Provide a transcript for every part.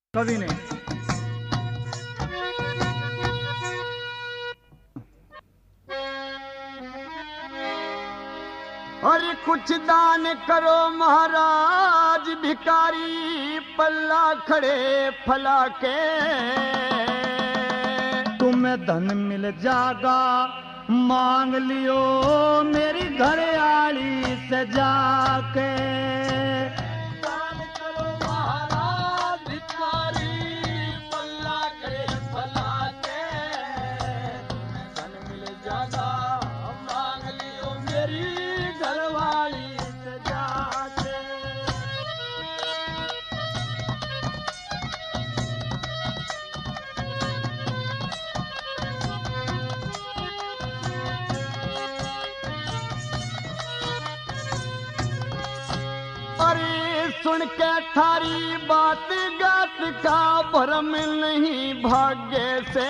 कवि ने अरे कुछ दान करो महाराज भिकारी पल्ला खड़े फला के तुम्हें धन मिल जागा मांग लियो मेरी घर आली से जाके। दान करो महाराज भिकारी पल्ला खड़े फला के धन मिल जागा मांग लियो मेरी घरवाली से जाके। अरे सुन के थारी बात गात का भरम नहीं भाग्य से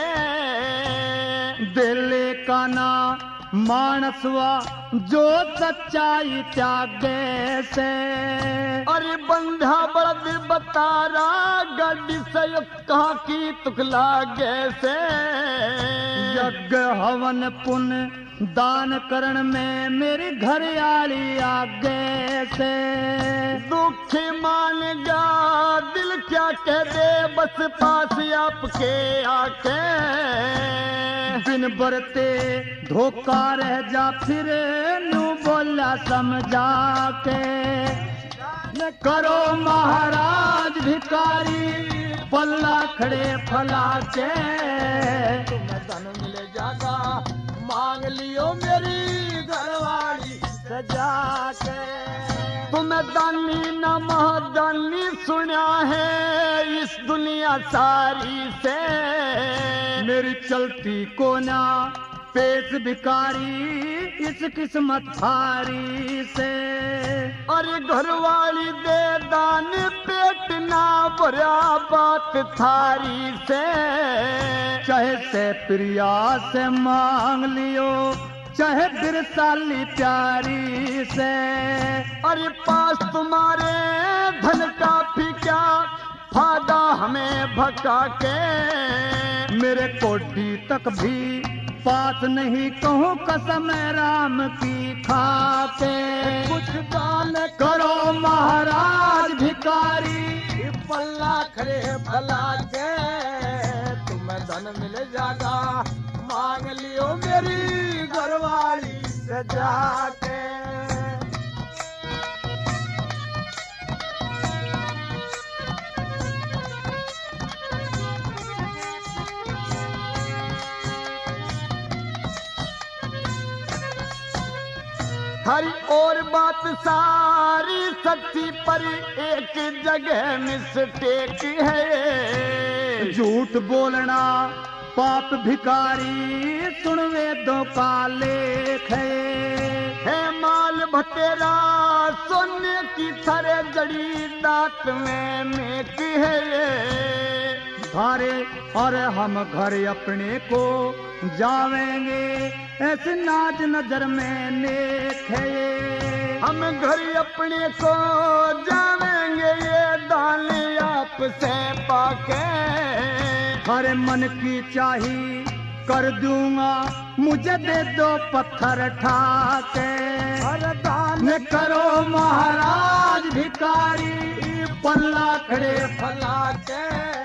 दिले का ना मानसवा जो सच्चाई त्यागे से। अरे बंधा बड़ा दिल बतारा गड्डी से कहा की तुखला गैसे यज्ञ हवन पुण्य दान करण में मेरी घर आली आगे से। दुख मान गा दिल क्या कह दे बस पास आपके आके बिन बरते धोखा रह जा फिर नू बोला समझा के। न करो महाराज भिकारी पल्ला खड़े फला के तुम्हें धन मिल जागा मांग लियो मेरी घरवाली सजा के। तुम्हें दानी न महादानी सुना है इस दुनिया सारी से मेरी चलती को ना पेट भिकारी इस किस्मत हारी से। अरे घरवाली दे दान पेट ना भरा बात थारी से चाहे से प्रिया से मांग लियो चाहे बिरसाली प्यारी से। अरे पास तुम्हारे धन का भी क्या फायदा हमें भका के मेरे कोठी तक भी पास नहीं कहूँ कसम राम की खाके। कुछ दान करो महाराज भिकारी पल्ला खड़े भला के तुम्हें धन मिल जागा मांग लियो मेरी घरवाली से जाके। हरी और बात सारी सच्ची पर एक जगह मिस्टेक है। झूठ बोलना पाप भिकारी सुन वेदों का लेख है माल भतेरा सोने की थरे जड़ी दांत में मेक है। धारे और हम घर अपने को जावेंगे ऐसे नाच नजर में नेक है। हम घर अपने को जावेंगे ये दान आपसे पाके। हरे मन की चाही कर दूंगा मुझे दे दो पत्थर ठाके। हर दान न करो महाराज भिकारी पल्ला खड़े फला के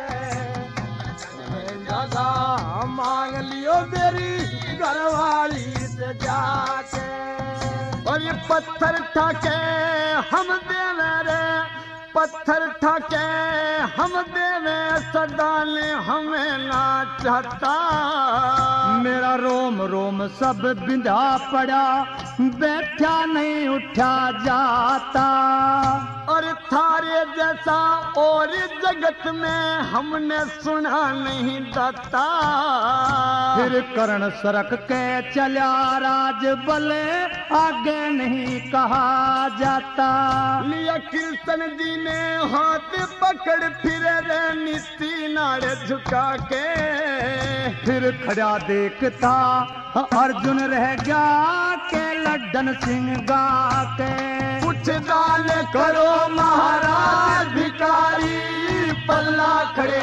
दादा मांग लियो मेरी घरवाली से जाके। और ये पत्थर ठाके हम देवे रे पत्थर ठाके हम देवे सदान हमें ना चाहता। मेरा रोम रोम सब बिंधा पड़ा बैठा नहीं उठा जाता। और थारे जैसा और जगत में हमने सुना नहीं दाता। फिर करण सरक के चला राज बले आगे नहीं कहा जाता। लिया कृष्ण जी ने हाथ पकड़ फिर रे नीति नारे झुका के। फिर खड़ा देखता अर्जुन रह गया के लड्डन सिंह गा के। कुछ दान करो महाराज भिकारी पल्ला खड़े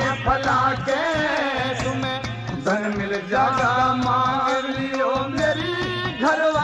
घरवा